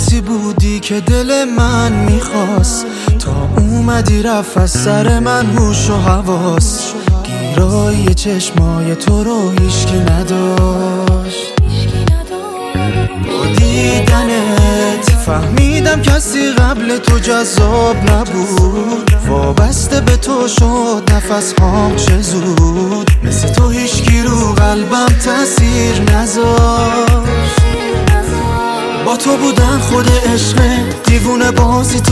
کسی بودی که دل من میخواست، تا اومدی رفت از سر من هوش و حواس. گیرای چشمای تو رو هیچکی نداشت. با دیدنت فهمیدم کسی قبل تو جذاب نبود. وابسته به تو شد نفس هام چه زود. مثل تو هیچکی رو قلبم تأثیر نذاشت. با تو بودن خود عشق دیوونه بازی تو